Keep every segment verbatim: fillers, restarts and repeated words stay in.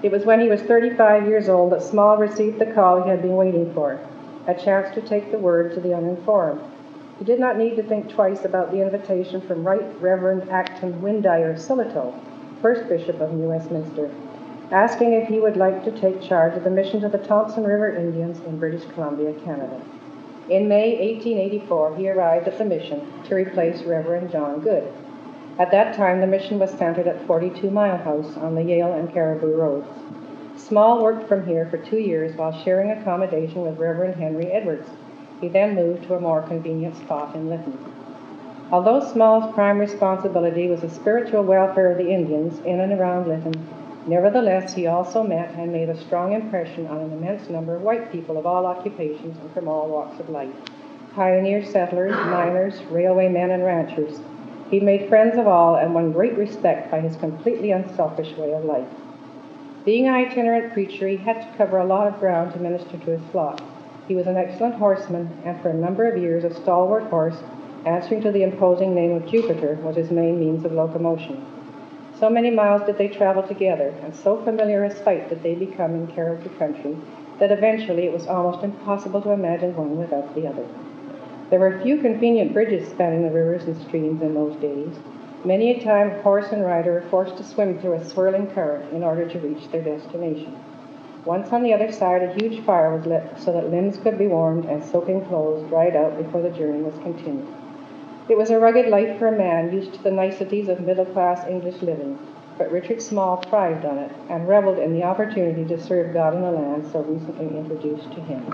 It was when he was thirty-five years old that Small received the call he had been waiting for, a chance to take the word to the uninformed. He did not need to think twice about the invitation from Right Reverend Acton Windyer Sillitoe, first Bishop of New Westminster, asking if he would like to take charge of the mission to the Thompson River Indians in British Columbia, Canada. In May eighteen eighty-four, he arrived at the mission to replace Reverend John Good. At that time, the mission was centered at forty-two Mile House on the Yale and Caribou Roads. Small worked from here for two years while sharing accommodation with Reverend Henry Edwards. He then moved to a more convenient spot in Lytton. Although Small's prime responsibility was the spiritual welfare of the Indians in and around Lytton, nevertheless, he also met and made a strong impression on an immense number of white people of all occupations and from all walks of life: pioneer settlers, miners, railway men, and ranchers. He made friends of all and won great respect by his completely unselfish way of life. Being an itinerant preacher, he had to cover a lot of ground to minister to his flock. He was an excellent horseman, and for a number of years a stalwart horse, answering to the imposing name of Jupiter, was his main means of locomotion. So many miles did they travel together, and so familiar a sight did they become in Caribou country, that eventually it was almost impossible to imagine one without the other. There were few convenient bridges spanning the rivers and streams in those days. Many a time horse and rider were forced to swim through a swirling current in order to reach their destination. Once on the other side, a huge fire was lit so that limbs could be warmed and soaking clothes dried out before the journey was continued. It was a rugged life for a man used to the niceties of middle-class English living, but Richard Small thrived on it and reveled in the opportunity to serve God in the land so recently introduced to him.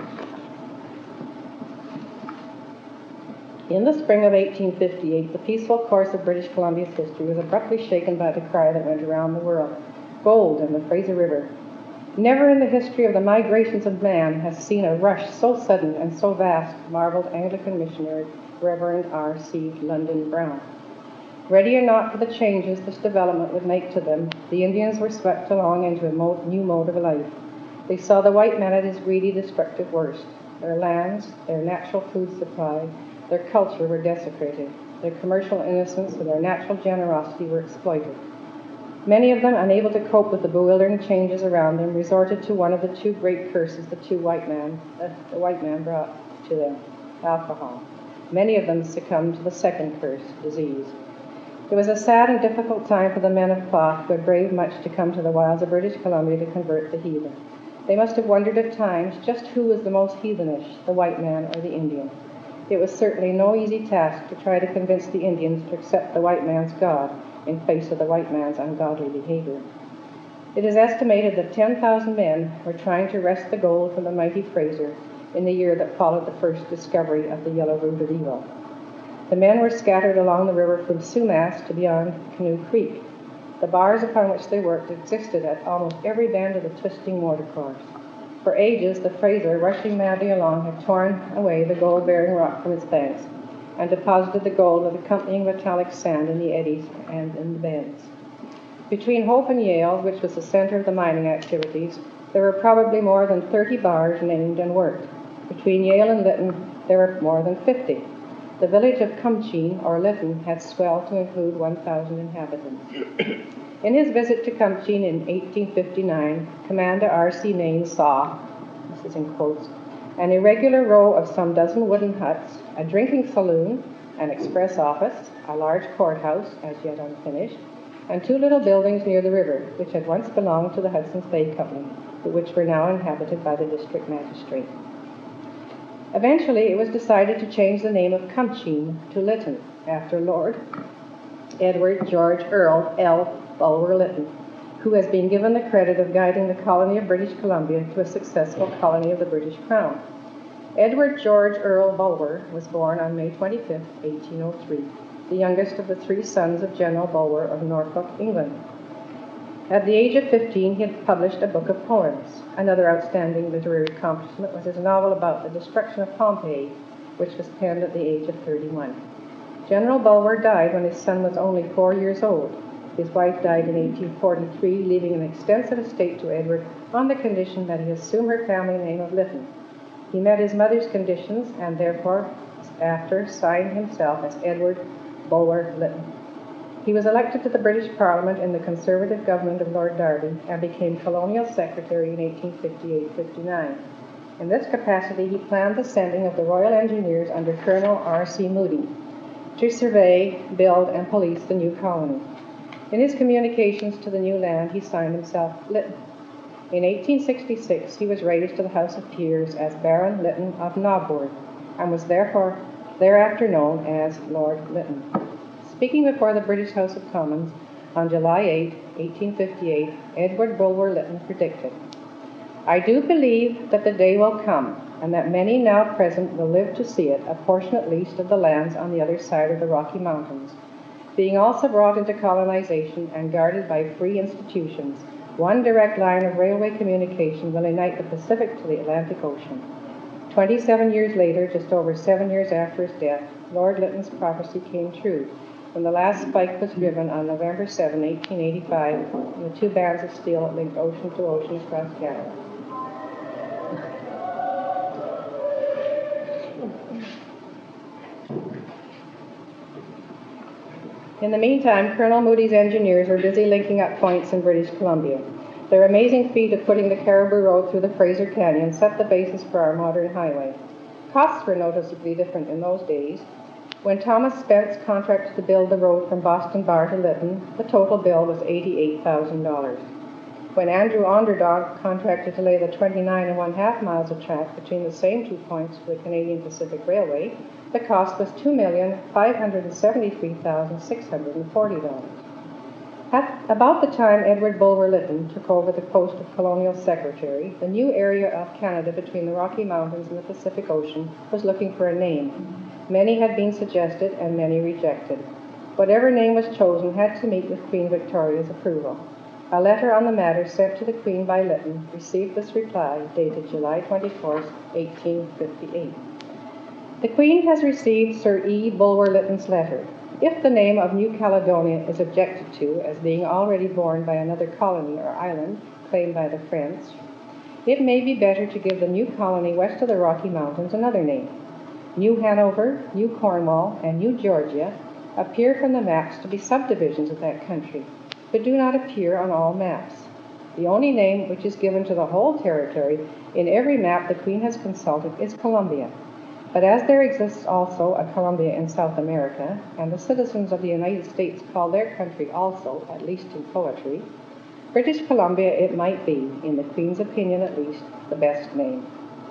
In the spring of eighteen fifty-eight, the peaceful course of British Columbia's history was abruptly shaken by the cry that went around the world: gold in the Fraser River. Never in the history of the migrations of man has seen a rush so sudden and so vast, marveled Anglican missionary Reverend R C London Brown. Ready or not for the changes this development would make to them, the Indians were swept along into a mo- new mode of life. They saw the white man at his greedy, destructive worst. Their lands, their natural food supply, their culture were desecrated. Their commercial innocence and their natural generosity were exploited. Many of them, unable to cope with the bewildering changes around them, resorted to one of the two great curses the two white man, uh, the white man brought to them: alcohol. Many of them succumbed to the second curse, disease. It was a sad and difficult time for the men of cloth who had braved much to come to the wilds of British Columbia to convert the heathen. They must have wondered at times just who was the most heathenish, the white man or the Indian. It was certainly no easy task to try to convince the Indians to accept the white man's God in face of the white man's ungodly behavior. It is estimated that ten thousand men were trying to wrest the gold from the mighty Fraser in the year that followed the first discovery of the yellow root of evil. The men were scattered along the river from Sumas to beyond Canoe Creek. The bars upon which they worked existed at almost every bend of the twisting watercourse. For ages, the Fraser, rushing madly along, had torn away the gold-bearing rock from its banks and deposited the gold with accompanying metallic sand in the eddies and in the bends. Between Hope and Yale, which was the center of the mining activities, there were probably more than thirty bars named and worked. Between Yale and Lytton, there were more than fifty. The village of Cumcheen, or Lytton, had swelled to include one thousand inhabitants. In his visit to Cumcheen in eighteen fifty-nine, Commander R C Nain saw, this is in quotes, an irregular row of some dozen wooden huts, a drinking saloon, an express office, a large courthouse, as yet unfinished, and two little buildings near the river, which had once belonged to the Hudson's Bay Company, but which were now inhabited by the district magistrate. Eventually, it was decided to change the name of Cumcheen to Lytton, after Lord Edward George Earl L. Bulwer Lytton, who has been given the credit of guiding the colony of British Columbia to a successful colony of the British Crown. Edward George Earl Bulwer was born on May twenty-fifth, eighteen oh three, the youngest of the three sons of General Bulwer of Norfolk, England. At the age of fifteen, he had published a book of poems. Another outstanding literary accomplishment was his novel about the destruction of Pompeii, which was penned at the age of thirty-one. General Bulwer died when his son was only four years old. His wife died in eighteen forty-three, leaving an extensive estate to Edward on the condition that he assume her family name of Lytton. He met his mother's conditions and therefore, after, signed himself as Edward Bulwer Lytton. He was elected to the British Parliament in the Conservative government of Lord Derby and became Colonial Secretary in eighteen fifty-eight fifty-nine. In this capacity, he planned the sending of the Royal Engineers under Colonel R C Moody to survey, build, and police the new colony. In his communications to the new land, he signed himself Lytton. In eighteen sixty-six, he was raised to the House of Peers as Baron Lytton of Nobbourg, and was therefore thereafter known as Lord Lytton. Speaking before the British House of Commons on July eighth, eighteen fifty-eight, Edward Bulwer Lytton predicted, "I do believe that the day will come, and that many now present will live to see it, a portion at least of the lands on the other side of the Rocky Mountains, being also brought into colonization and guarded by free institutions. One direct line of railway communication will unite the Pacific to the Atlantic Ocean." Twenty-seven years later, just over seven years after his death, Lord Lytton's prophecy came true, when the last spike was driven on November seventh, eighteen eighty-five, and the two bands of steel that linked ocean to ocean across Canada. In the meantime, Colonel Moody's engineers were busy linking up points in British Columbia. Their amazing feat of putting the Caribou Road through the Fraser Canyon set the basis for our modern highway. Costs were noticeably different in those days. When Thomas Spence contracted to build the road from Boston Bar to Lytton, the total bill was eighty-eight thousand dollars. When Andrew Onderdonk contracted to lay the twenty-nine and one half miles of track between the same two points for the Canadian Pacific Railway, the cost was two million five hundred seventy-three thousand six hundred forty dollars. At about the time Edward Bulwer Lytton took over the post of Colonial Secretary, the new area of Canada between the Rocky Mountains and the Pacific Ocean was looking for a name. Many had been suggested and many rejected. Whatever name was chosen had to meet with Queen Victoria's approval. A letter on the matter sent to the Queen by Lytton received this reply, dated July twenty-fourth, eighteen fifty-eight. The Queen has received Sir E. Bulwer Lytton's letter. If the name of New Caledonia is objected to as being already borne by another colony or island claimed by the French, it may be better to give the new colony west of the Rocky Mountains another name. New Hanover, New Cornwall, and New Georgia appear from the maps to be subdivisions of that country, but do not appear on all maps. The only name which is given to the whole territory in every map the Queen has consulted is Columbia. But as there exists also a Columbia in South America, and the citizens of the United States call their country also, at least in poetry, British Columbia it might be, in the Queen's opinion at least, the best name.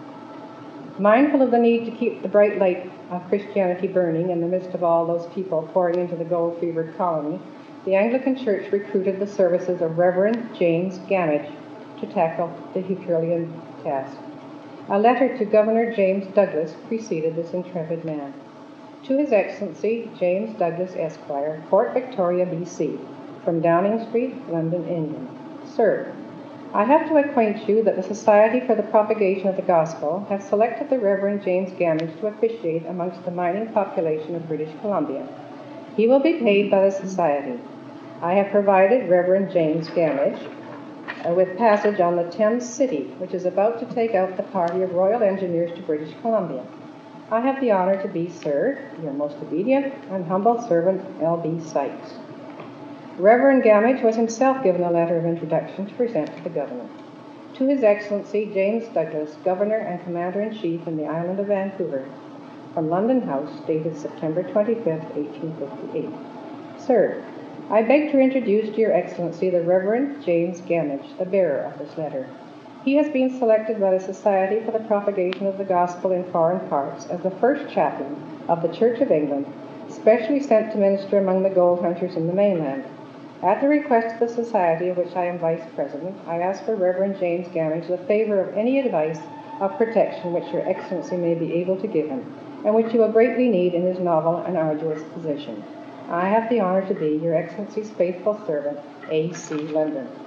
Mindful of the need to keep the bright light of Christianity burning in the midst of all those people pouring into the gold-fevered colony, the Anglican Church recruited the services of Reverend James Gamage to tackle the Herculean task. A letter to Governor James Douglas preceded this intrepid man. To His Excellency James Douglas, Esquire, Fort Victoria, B C, from Downing Street, London, England. Sir, I have to acquaint you that the Society for the Propagation of the Gospel have selected the Reverend James Gamage to officiate amongst the mining population of British Columbia. He will be paid by the Society. I have provided Reverend James Gamage uh, with passage on the Thames City, which is about to take out the party of Royal Engineers to British Columbia. I have the honor to be, sir, your most obedient and humble servant, L B Sykes. Reverend Gamage was himself given a letter of introduction to present to the Governor. To His Excellency James Douglas, Governor and Commander-in-Chief in the island of Vancouver, from London House, dated September twenty-fifth, eighteen fifty-eight. Sir, I beg to introduce to Your Excellency the Reverend James Gamage, the bearer of this letter. He has been selected by the Society for the Propagation of the Gospel in Foreign Parts as the first chaplain of the Church of England, specially sent to minister among the gold hunters in the mainland. At the request of the Society, of which I am Vice President, I ask for Reverend James Gamage the favor of any advice of protection which Your Excellency may be able to give him, and which he will greatly need in his novel and arduous position. I have the honor to be Your Excellency's faithful servant, A C London.